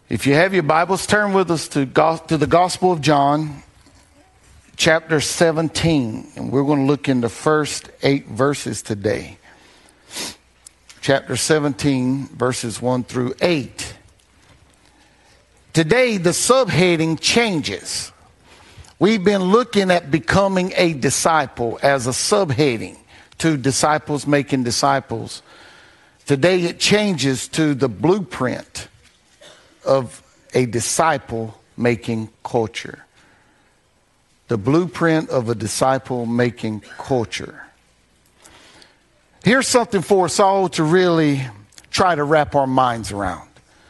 If you have your Bibles, turn with us to the Gospel of John, chapter 17. And we're going to look in the first 8 verses today. Chapter 17, verses 1 through 8. Today, the subheading changes. We've been looking at becoming a disciple as a subheading to disciples making disciples. Today, it changes to the blueprint of a disciple-making culture. The blueprint of a disciple-making culture. Here's something for us all to really try to wrap our minds around.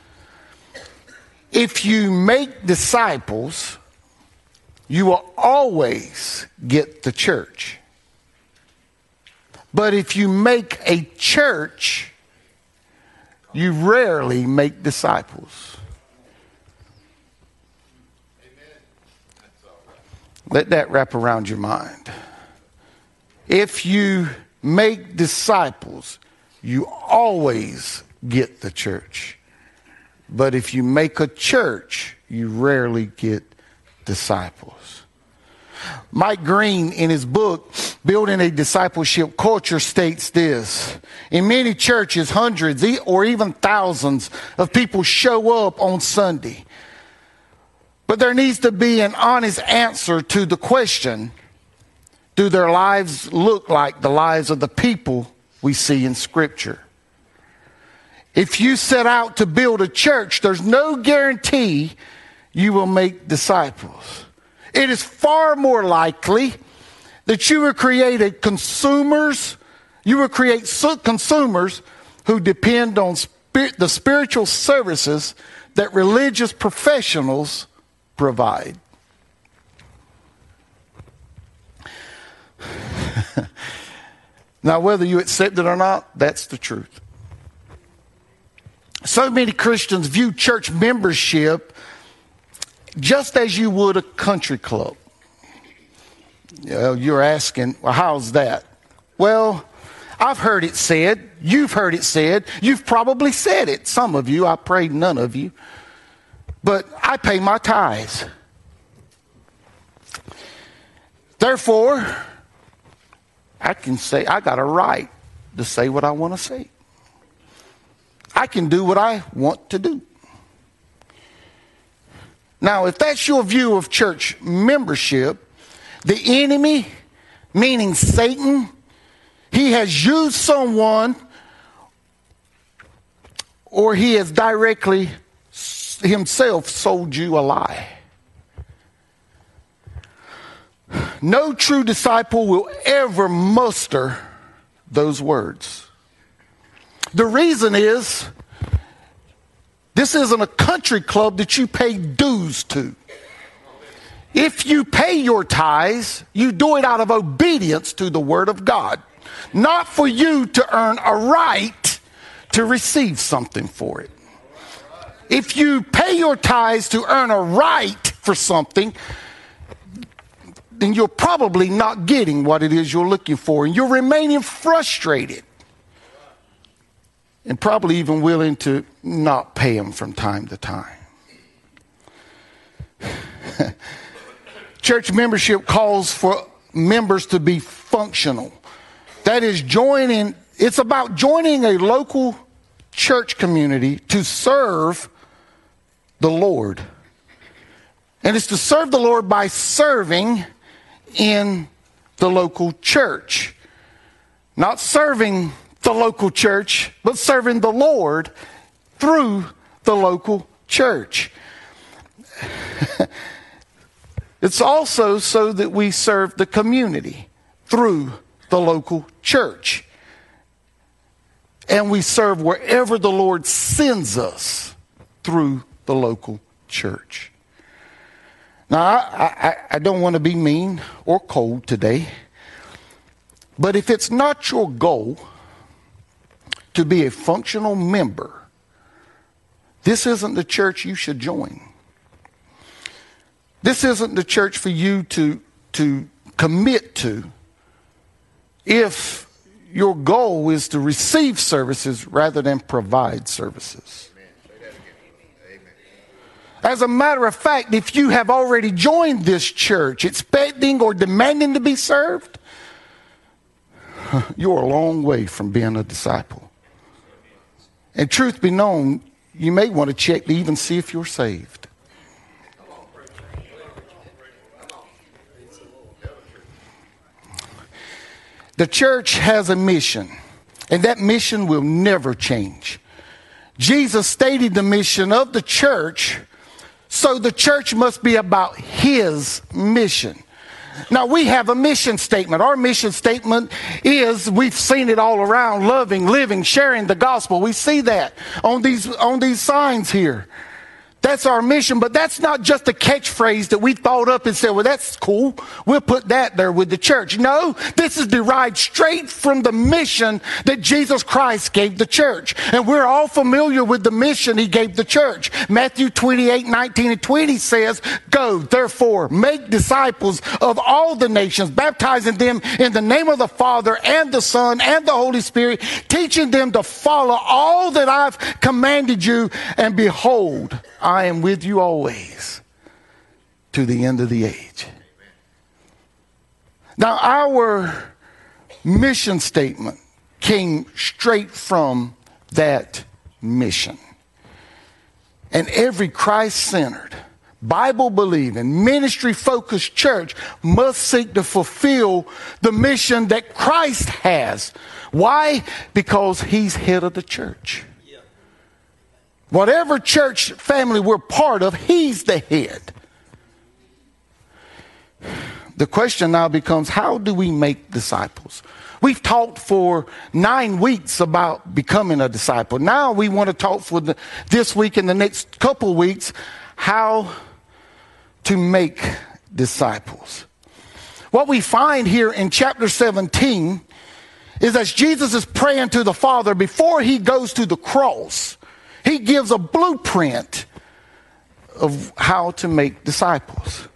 If you make disciples, you will always get the church. But if you make a church, you rarely make disciples. Let that wrap around your mind. If you make disciples, you always get the church. But if you make a church, you rarely get disciples. Mike Green, in his book, Building a Discipleship Culture, states this. In many churches, hundreds or even thousands of people show up on Sunday. But there needs to be an honest answer to the question, do their lives look like the lives of the people we see in Scripture? If you set out to build a church, there's no guarantee you will make disciples. It is far more likely that you will create consumers who depend on the spiritual services that religious professionals provide. Now, whether you accept it or not, that's the truth. So many Christians view church membership just as you would a country club. You're asking, well, how's that? Well, I've heard it said. You've heard it said. You've probably said it. Some of you. I pray none of you. But I pay my tithes. Therefore, I can say I got a right to say what I want to say. I can do what I want to do. Now, if that's your view of church membership, the enemy, meaning Satan, he has used someone or he has directly himself sold you a lie. No true disciple will ever muster those words. The reason is, this isn't a country club that you pay dues to. If you pay your tithes, you do it out of obedience to the Word of God, not for you to earn a right to receive something for it. If you pay your tithes to earn a right for something, then you're probably not getting what it is you're looking for, and you're remaining frustrated and probably even willing to not pay them from time to time. Church membership calls for members to be functional. That is it's about joining a local church community to serve the Lord. And it's to serve the Lord by serving in the local church. Not serving the local church, but serving the Lord through the local church. It's also so that we serve the community through the local church. And we serve wherever the Lord sends us through the local church. Now, I don't want to be mean or cold today, but if it's not your goal to be a functional member, this isn't the church you should join. This isn't the church for you to commit to if your goal is to receive services rather than provide services. As a matter of fact, if you have already joined this church expecting or demanding to be served, you're a long way from being a disciple. And truth be known, you may want to check to even see if you're saved. The church has a mission, and that mission will never change. Jesus stated the mission of the church, so the church must be about his mission. Now, we have a mission statement. Our mission statement is, we've seen it all around, loving, living, sharing the gospel. We see that on these signs here. That's our mission, but that's not just a catchphrase that we thought up and said, well, that's cool. We'll put that there with the church. No, this is derived straight from the mission that Jesus Christ gave the church. And we're all familiar with the mission he gave the church. Matthew 28:19-20 says, go, therefore, make disciples of all the nations, baptizing them in the name of the Father and the Son and the Holy Spirit, teaching them to follow all that I've commanded you, and behold, I am with you always to the end of the age. Now, our mission statement came straight from that mission. And every Christ-centered, Bible-believing, ministry-focused church must seek to fulfill the mission that Christ has. Why? Because he's head of the church. Whatever church family we're part of, he's the head. The question now becomes, how do we make disciples? We've talked for 9 weeks about becoming a disciple. Now we want to talk for this week and the next couple of weeks, how to make disciples. What we find here in chapter 17 is as Jesus is praying to the Father before he goes to the cross, he gives a blueprint of how to make disciples.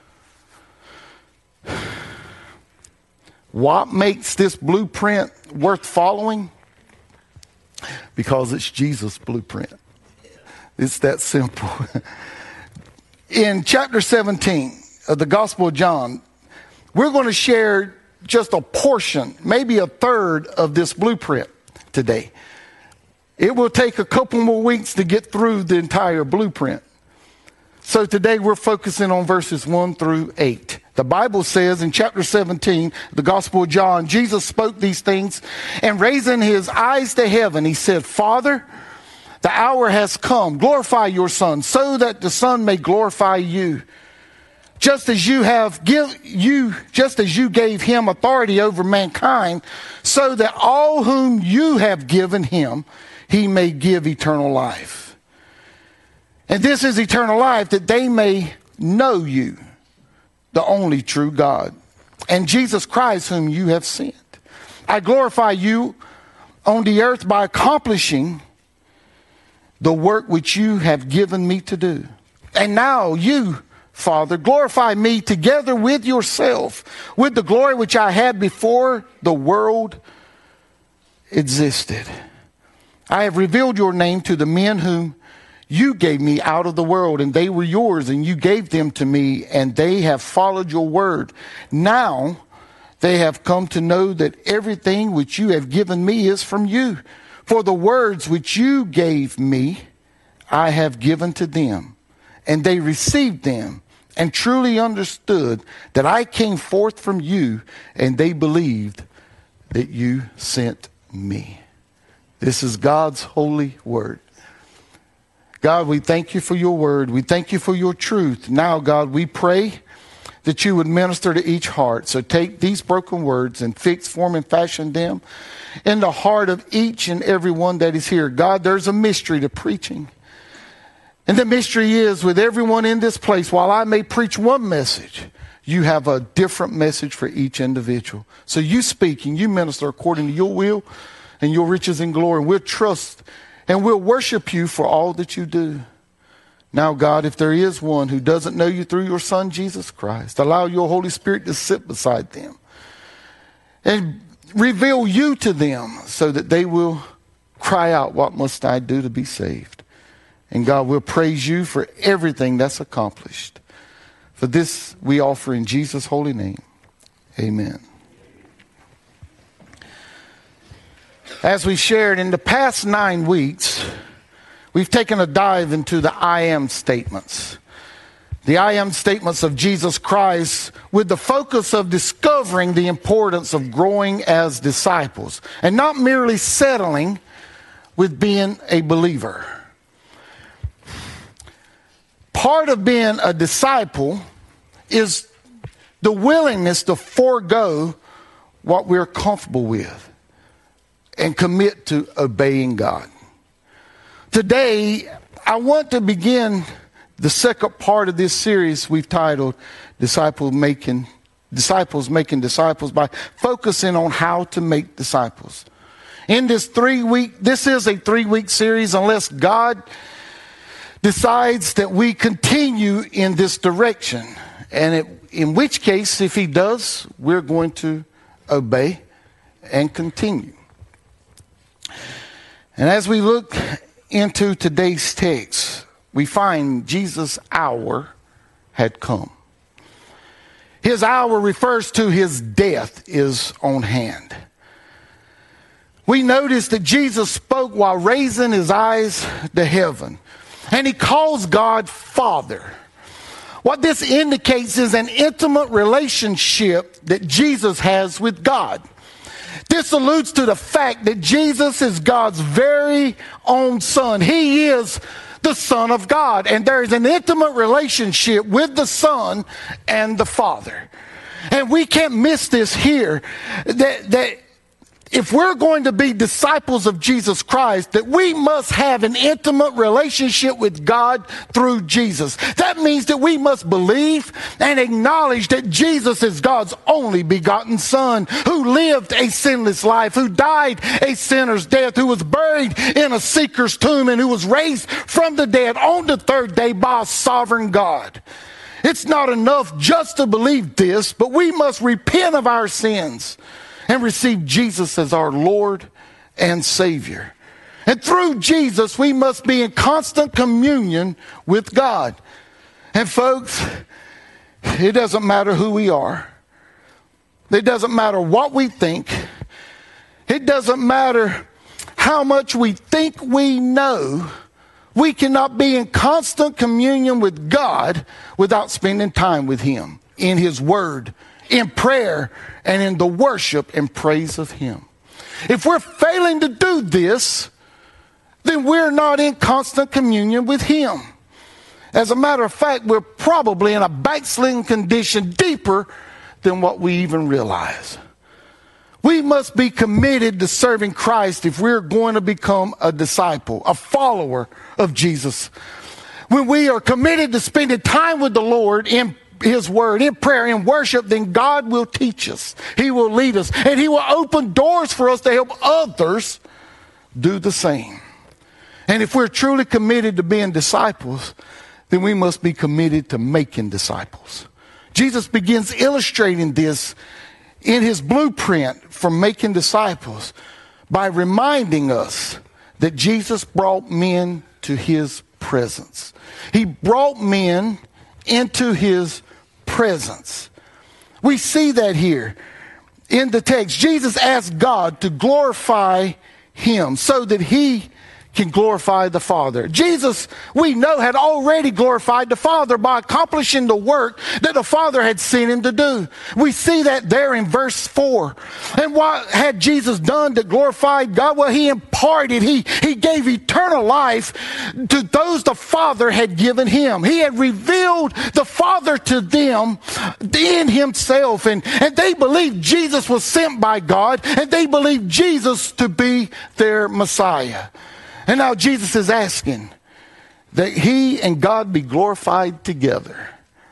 What makes this blueprint worth following? Because it's Jesus' blueprint. It's that simple. In chapter 17 of the Gospel of John, we're going to share just a portion, maybe a third of this blueprint today. It will take a couple more weeks to get through the entire blueprint. So today we're focusing on verses 1 through 8. The Bible says in chapter 17, the Gospel of John, Jesus spoke these things, and raising his eyes to heaven, he said, Father, the hour has come. Glorify your Son, so that the Son may glorify you. Just as you gave him authority over mankind, so that all whom you have given him, he may give eternal life. And this is eternal life, that they may know you, the only true God, and Jesus Christ whom you have sent. I glorify you on the earth by accomplishing the work which you have given me to do. And now you, Father, glorify me together with yourself, with the glory which I had before the world existed. I have revealed your name to the men whom you gave me out of the world, and they were yours, and you gave them to me, and they have followed your word. Now they have come to know that everything which you have given me is from you. For the words which you gave me, I have given to them, and they received them, and truly understood that I came forth from you, and they believed that you sent me. This is God's holy word. God, we thank you for your word. We thank you for your truth. Now, God, we pray that you would minister to each heart. So take these broken words and fix, form, and fashion them in the heart of each and every one that is here. God, there's a mystery to preaching. And the mystery is, with everyone in this place, while I may preach one message, you have a different message for each individual. So you speak and you minister according to your will and your riches and glory. And we'll trust and we'll worship you for all that you do. Now, God, if there is one who doesn't know you through your Son, Jesus Christ, allow your Holy Spirit to sit beside them and reveal you to them so that they will cry out, what must I do to be saved? And God, we'll praise you for everything that's accomplished. For this we offer in Jesus' holy name. Amen. As we shared in the past 9 weeks, we've taken a dive into the I am statements. The I am statements of Jesus Christ, with the focus of discovering the importance of growing as disciples and not merely settling with being a believer. Part of being a disciple is the willingness to forego what we're comfortable with and commit to obeying God. Today, I want to begin the second part of this series we've titled Disciples Making Disciples by focusing on how to make disciples. In this is a 3-week series unless God decides that we continue in this direction. And in which case, if he does, we're going to obey and continue. And as we look into today's text, we find Jesus' hour had come. His hour refers to his death is on hand. We notice that Jesus spoke while raising his eyes to heaven, and he calls God Father. What this indicates is an intimate relationship that Jesus has with God. This alludes to the fact that Jesus is God's very own Son. He is the Son of God, and there is an intimate relationship with the Son and the Father. And we can't miss this here, that if we're going to be disciples of Jesus Christ, that we must have an intimate relationship with God through Jesus. That means that we must believe and acknowledge that Jesus is God's only begotten Son, who lived a sinless life, who died a sinner's death, who was buried in a seeker's tomb, and who was raised from the dead on the 3rd day by a sovereign God. It's not enough just to believe this, but we must repent of our sins and receive Jesus as our Lord and Savior. And through Jesus, we must be in constant communion with God. And folks, it doesn't matter who we are. It doesn't matter what we think. It doesn't matter how much we think we know. We cannot be in constant communion with God without spending time with him in his word, in prayer, and in the worship and praise of him. If we're failing to do this, then we're not in constant communion with him. As a matter of fact, we're probably in a backsliding condition deeper than what we even realize. We must be committed to serving Christ if we're going to become a disciple, a follower of Jesus. When we are committed to spending time with the Lord in his word, in prayer, in worship, then God will teach us. He will lead us. And he will open doors for us to help others do the same. And if we're truly committed to being disciples, then we must be committed to making disciples. Jesus begins illustrating this in his blueprint for making disciples by reminding us that Jesus brought men to his presence. He brought men into his presence. We see that here in the text. Jesus asked God to glorify him so that he can glorify the Father. Jesus, we know, had already glorified the Father by accomplishing the work that the Father had sent him to do. We see that there in verse 4. And what had Jesus done to glorify God? Well, he imparted, he gave eternal life to those the Father had given him. He had revealed the Father to them in himself. And they believed Jesus was sent by God, and they believed Jesus to be their Messiah. And now Jesus is asking that he and God be glorified together.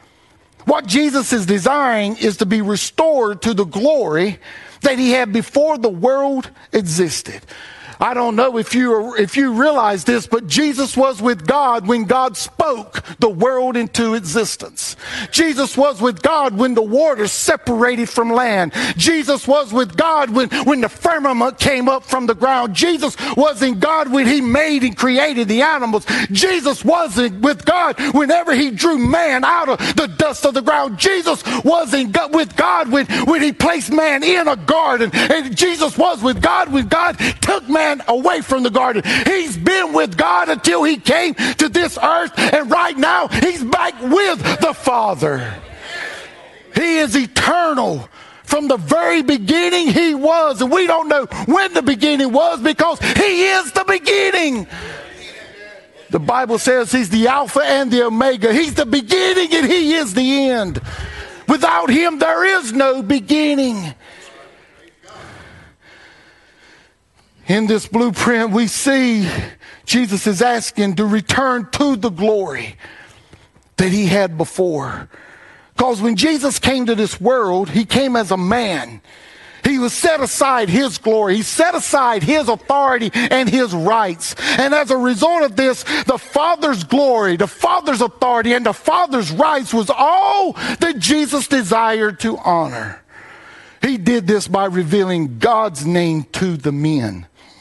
What Jesus is desiring is to be restored to the glory that he had before the world existed. I don't know if you realize this, but Jesus was with God when God spoke the world into existence. Jesus was with God when the waters separated from land. Jesus was with God when the firmament came up from the ground. Jesus was in God when he made and created the animals. Jesus was with God whenever he drew man out of the dust of the ground. Jesus was with God when he placed man in a garden. And Jesus was with God when God took man away from the garden. He's been with God until he came to this earth, and right now he's back with the Father. He is eternal. From the very beginning he was, and we don't know when the beginning was because he is the beginning. The Bible says he's the Alpha and the Omega. He's the beginning and he is the end. Without him there is no beginning. In this blueprint, we see Jesus is asking to return to the glory that he had before. Because when Jesus came to this world, he came as a man. He was set aside his glory. He set aside his authority and his rights. And as a result of this, the Father's glory, the Father's authority, and the Father's rights was all that Jesus desired to honor. He did this by revealing God's name to the men.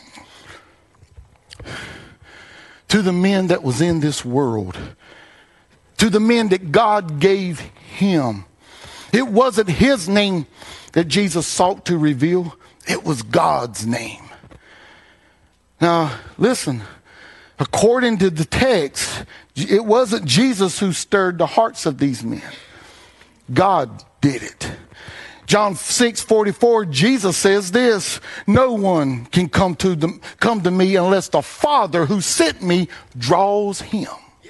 To the men that was in this world. To the men that God gave him. It wasn't his name that Jesus sought to reveal. It was God's name. Now, listen. According to the text, it wasn't Jesus who stirred the hearts of these men. God did it. John 6:44, Jesus says this, no one can come to me unless the Father who sent me draws him.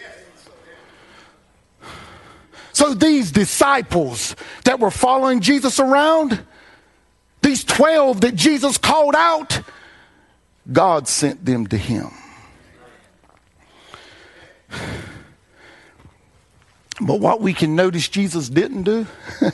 So these disciples that were following Jesus around, these 12 that Jesus called out, God sent them to him. But what we can notice Jesus didn't do,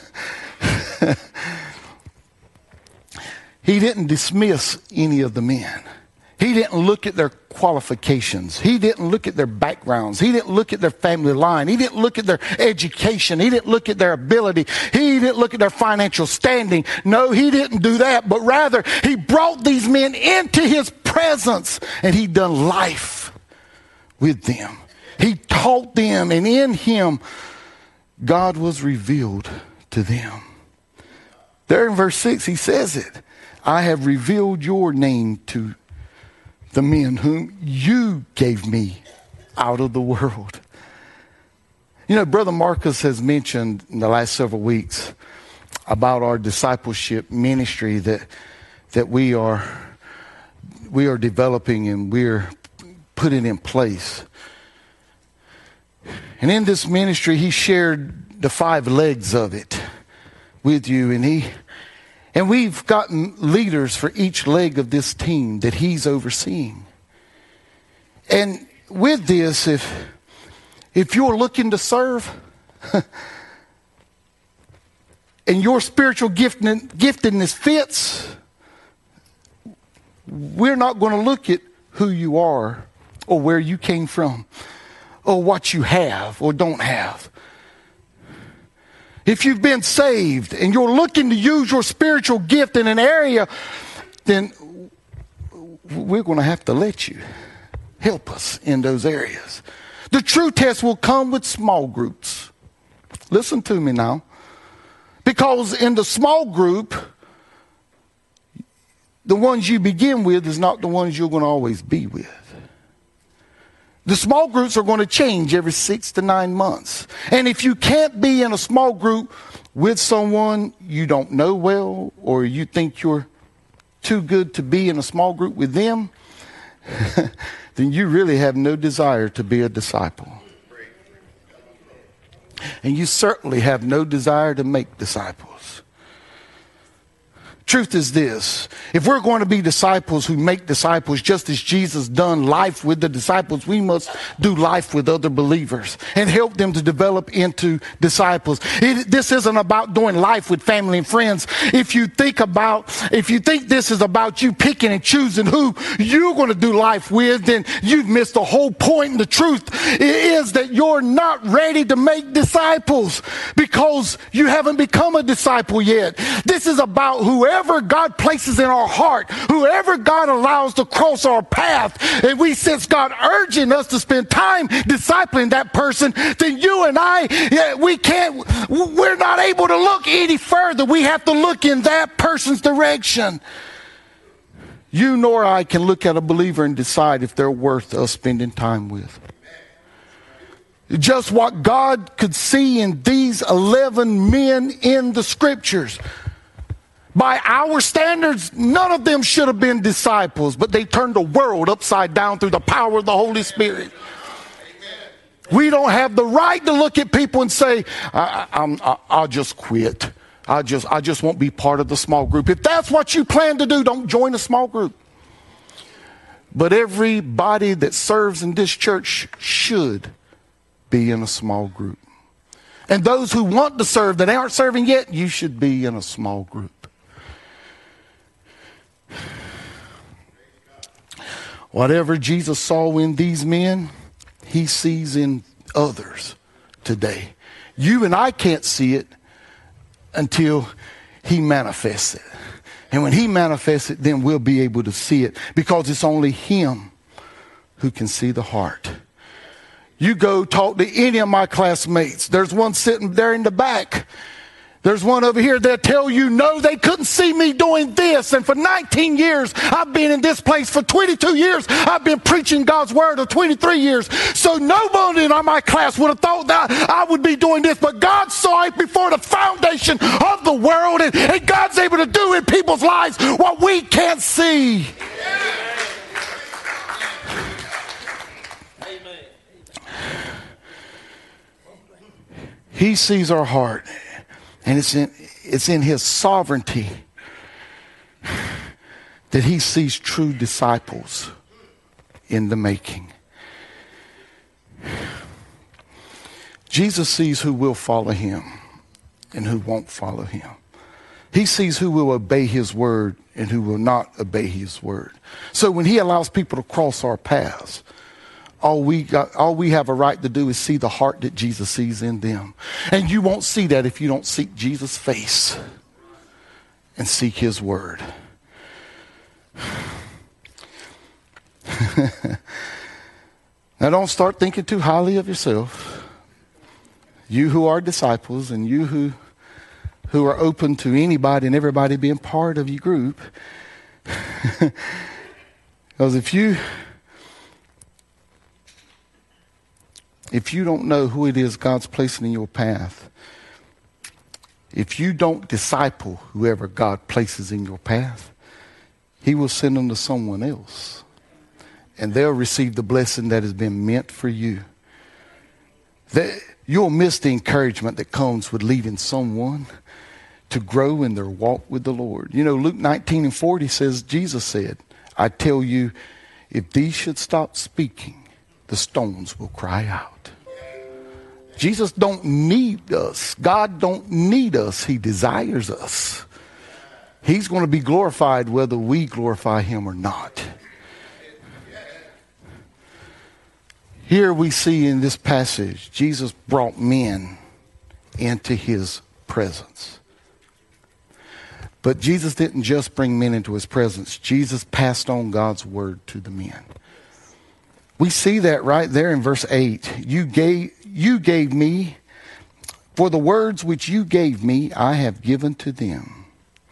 he didn't dismiss any of the men. He didn't look at their qualifications. He didn't look at their backgrounds. He didn't look at their family line. He didn't look at their education. He didn't look at their ability. He didn't look at their financial standing. No, he didn't do that. But rather, he brought these men into his presence and he done life with them. He taught them, and in him, God was revealed to them. There in verse 6, he says it. I have revealed your name to the men whom you gave me out of the world. You know, Brother Marcus has mentioned in the last several weeks about our discipleship ministry that we are developing and we're putting in place. And in this ministry, he shared the 5 legs of it with you, and we've gotten leaders for each leg of this team that he's overseeing. And with this, if you're looking to serve and your spiritual giftedness fits, we're not going to look at who you are or where you came from or what you have or don't have. If you've been saved and you're looking to use your spiritual gift in an area, then we're going to have to let you help us in those areas. The true test will come with small groups. Listen to me now. Because in the small group, the ones you begin with is not the ones you're going to always be with. The small groups are going to change every 6 to 9 months. And if you can't be in a small group with someone you don't know well, or you think you're too good to be in a small group with them, then you really have no desire to be a disciple. And you certainly have no desire to make disciples. truth is this. If we're going to be disciples who make disciples, just as Jesus done life with the disciples, we must do life with other believers and help them to develop into disciples. This isn't about doing life with family and friends. If you think this is about you picking and choosing who you're going to do life with, then you've missed the whole point. And the truth is that you're not ready to make disciples because you haven't become a disciple yet. This is about whoever God places in our heart, whoever God allows to cross our path, and we sense God urging us to spend time discipling that person, then you and I, we're not able to look any further. We have to look in that person's direction. You nor I can look at a believer and decide if they're worth us spending time with. Just what God could see in these 11 men in the scriptures. By our standards, none of them should have been disciples, but they turned the world upside down through the power of the Holy Spirit. We don't have the right to look at people and say, I'll just quit. I just won't be part of the small group. If that's what you plan to do, don't join a small group. But everybody that serves in this church should be in a small group. And those who want to serve that aren't serving yet, you should be in a small group. Whatever Jesus saw in these men, he sees in others today. You and I can't see it until he manifests it. And when he manifests it, then we'll be able to see it, because it's only him who can see the heart. You go talk to any of my classmates. There's one sitting there in the back. There's one over here. They'll tell you, no, they couldn't see me doing this. And for 19 years, I've been in this place. For 22 years, I've been preaching God's word. Or 23 years. So nobody in my class would have thought that I would be doing this. But God saw it before the foundation of the world. And God's able to do in people's lives what we can't see. He sees our heart. And it's in his sovereignty that he sees true disciples in the making. Jesus sees who will follow him and who won't follow him. He sees who will obey his word and who will not obey his word. So when he allows people to cross our paths, all we have a right to do is see the heart that Jesus sees in them. And you won't see that if you don't seek Jesus' face and seek his word. Now don't start thinking too highly of yourself. You who are disciples and you who are open to anybody and everybody being part of your group. Because if you don't know who it is God's placing in your path, if you don't disciple whoever God places in your path, he will send them to someone else. And they'll receive the blessing that has been meant for you. You'll miss the encouragement that comes with leading someone to grow in their walk with the Lord. You know, Luke 19:40 says, Jesus said, I tell you, if these should stop speaking, the stones will cry out. Jesus don't need us. God don't need us. He desires us. He's going to be glorified whether we glorify him or not. Here we see in this passage, Jesus brought men into his presence. But Jesus didn't just bring men into his presence. Jesus passed on God's word to the men. We see that right there in verse 8. You gave me, for the words which you gave me, I have given to them.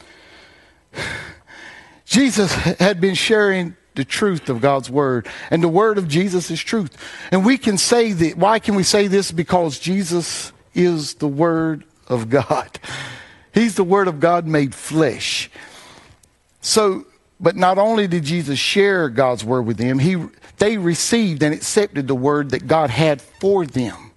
Jesus had been sharing the truth of God's word, and the word of Jesus is truth. And we can say that. Why can we say this? Because Jesus is the word of God. He's the word of God made flesh. So, but not only did Jesus share God's word with them, they received and accepted the word that God had for them.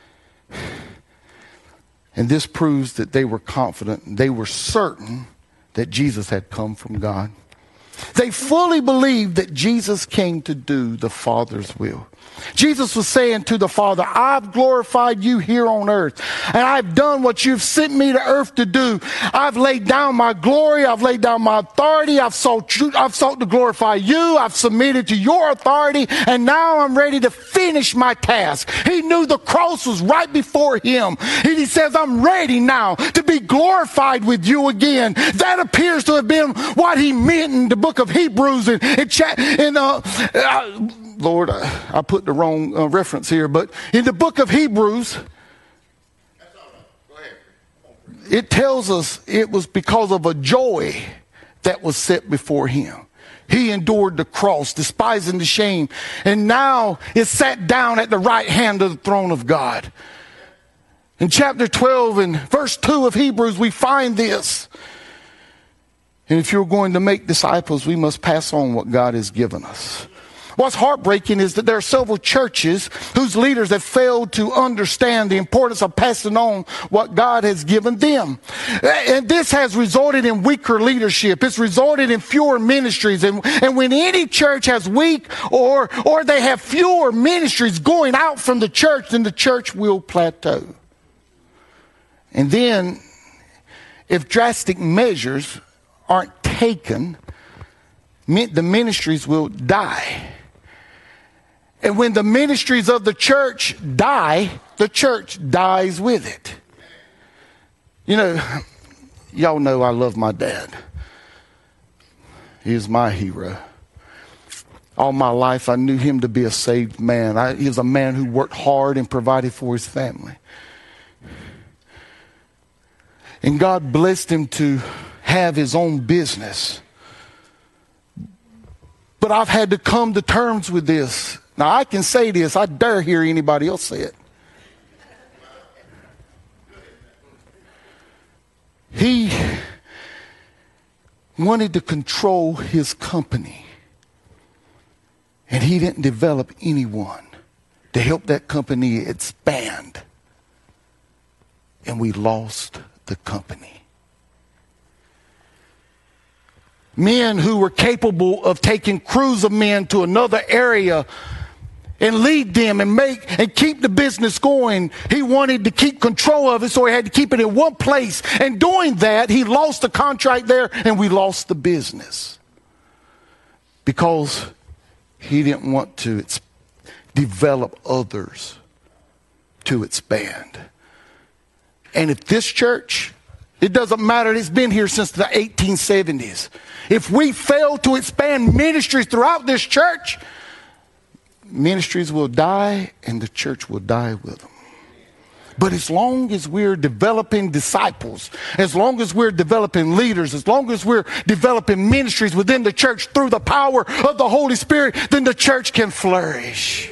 And this proves that they were confident, they were certain that Jesus had come from God. They fully believed that Jesus came to do the Father's will. Jesus was saying to the Father, I've glorified you here on earth, and I've done what you've sent me to earth to do. I've laid down my glory. I've laid down my authority. I've sought to glorify you. I've submitted to your authority, and now I'm ready to finish my task. He knew the cross was right before him. He says, I'm ready now to be glorified with you again. That appears to have been what he meant in the book of Hebrews. Lord, I put the wrong reference here, but in the book of Hebrews, it tells us it was because of a joy that was set before him. He endured the cross, despising the shame, and now is sat down at the right hand of the throne of God. In chapter 12 and verse 2 of Hebrews, we find this. And if you're going to make disciples, we must pass on what God has given us. What's heartbreaking is that there are several churches whose leaders have failed to understand the importance of passing on what God has given them. And this has resulted in weaker leadership. It's resulted in fewer ministries. And when any church has weak or they have fewer ministries going out from the church, then the church will plateau. And then, if drastic measures aren't taken, the ministries will die. And when the ministries of the church die, the church dies with it. You know, y'all know I love my dad. He is my hero. All my life, I knew him to be a saved man. He was a man who worked hard and provided for his family. And God blessed him to have his own business. But I've had to come to terms with this. Now, I can say this. I dare hear anybody else say it. He wanted to control his company. And he didn't develop anyone to help that company expand. And we lost the company. Men who were capable of taking crews of men to another area and lead them and keep the business going. He wanted to keep control of it, so he had to keep it in one place. And doing that, he lost the contract there, and we lost the business. Because he didn't want to develop others to expand. And if this church, it doesn't matter, it's been here since the 1870s. If we fail to expand ministries throughout this church, ministries will die and the church will die with them. But as long as we're developing disciples, as long as we're developing leaders, as long as we're developing ministries within the church through the power of the Holy Spirit, then the church can flourish.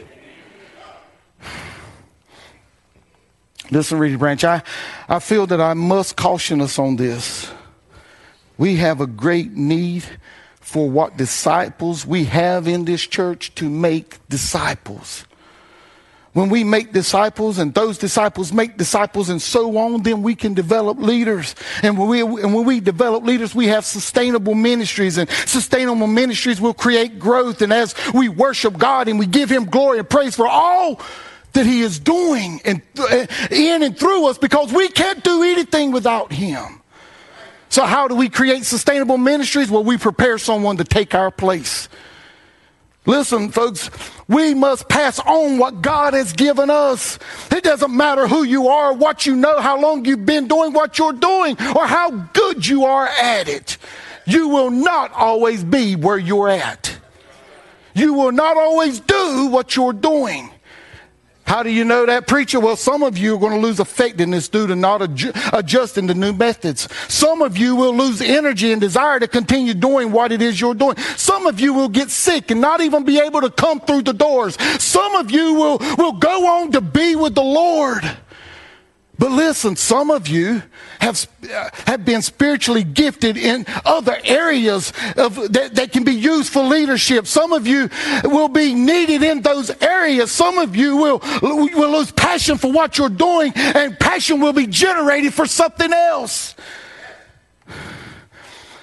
Listen, Reedy Branch, I feel that I must caution us on this. We have a great need for what disciples we have in this church to make disciples. When we make disciples and those disciples make disciples and so on, then we can develop leaders. And when we develop leaders, we have sustainable ministries, and sustainable ministries will create growth. And as we worship God and we give him glory and praise for all that he is doing in and through us, because we can't do anything without him. So how do we create sustainable ministries? Well, we prepare someone to take our place. Listen, folks, we must pass on what God has given us. It doesn't matter who you are, what you know, how long you've been doing what you're doing, or how good you are at it. You will not always be where you're at. You will not always do what you're doing. How do you know that, preacher? Well, some of you are going to lose effectiveness due to not adjusting to new methods. Some of you will lose energy and desire to continue doing what it is you're doing. Some of you will get sick and not even be able to come through the doors. Some of you will go on to be with the Lord. But listen, some of you have been spiritually gifted in other areas that can be used for leadership. Some of you will be needed in those areas. Some of you will lose passion for what you're doing, and passion will be generated for something else.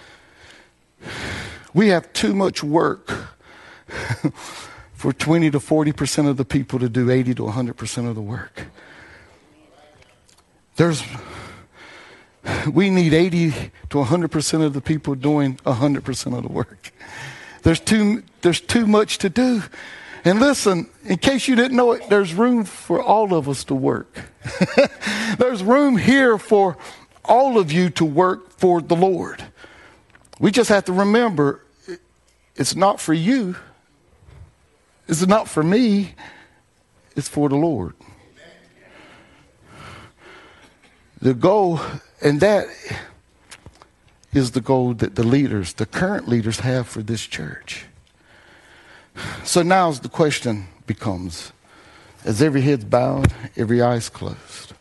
We have too much work for 20 to 40% of the people to do 80 to 100% of the work. We need 80 to 100% of the people doing 100% of the work. There's too much to do. And listen, in case you didn't know it, there's room for all of us to work. There's room here for all of you to work for the Lord. We just have to remember, it's not for you. It's not for me. It's for the Lord. The goal, and that is the goal that the current leaders have for this church. So now the question becomes, as every head's bowed, every eye's closed,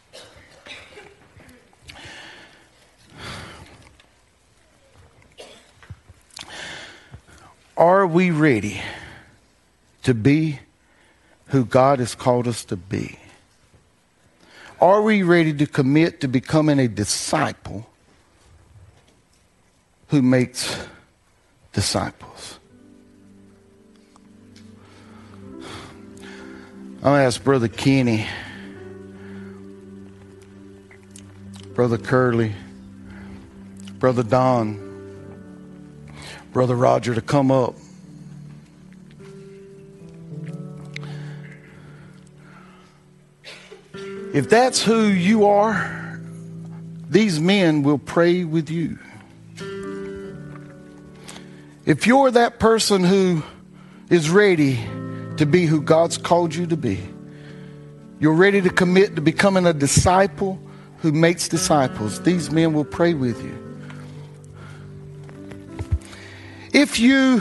are we ready to be who God has called us to be? Are we ready to commit to becoming a disciple who makes disciples? I'll ask Brother Kenny, Brother Curley, Brother Don, Brother Roger to come up. If that's who you are, these men will pray with you. If you're that person who is ready to be who God's called you to be, you're ready to commit to becoming a disciple who makes disciples, these men will pray with you. If you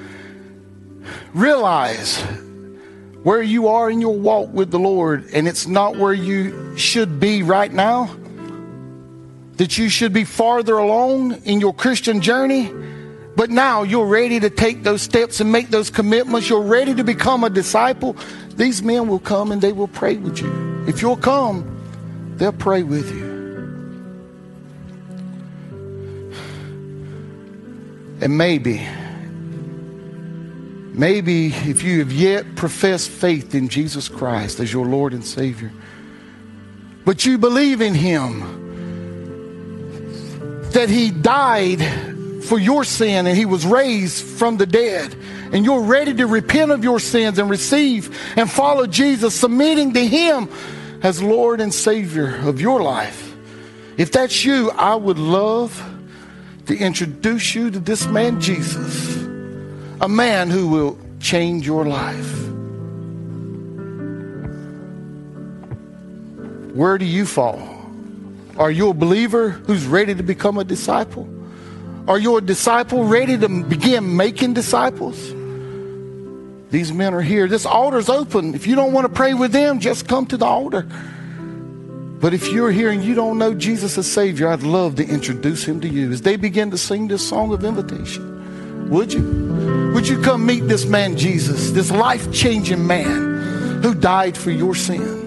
realize where you are in your walk with the Lord and it's not where you should be right now, that you should be farther along in your Christian journey, but now you're ready to take those steps and make those commitments, you're ready to become a disciple, these men will come and they will pray with you. If you'll come, they'll pray with you. And maybe if you have yet professed faith in Jesus Christ as your Lord and Savior, but you believe in Him, that He died for your sin and He was raised from the dead, and you're ready to repent of your sins and receive and follow Jesus, submitting to Him as Lord and Savior of your life. If that's you, I would love to introduce you to this man, Jesus, a man who will change your life. Where do you fall? Are you a believer who's ready to become a disciple? Are you a disciple ready to begin making disciples? These men are here. This altar's open. If you don't want to pray with them, just come to the altar. But if you're here and you don't know Jesus as Savior, I'd love to introduce Him to you. As they begin to sing this song of invitation, would you? Would you come meet this man Jesus, this life-changing man who died for your sin?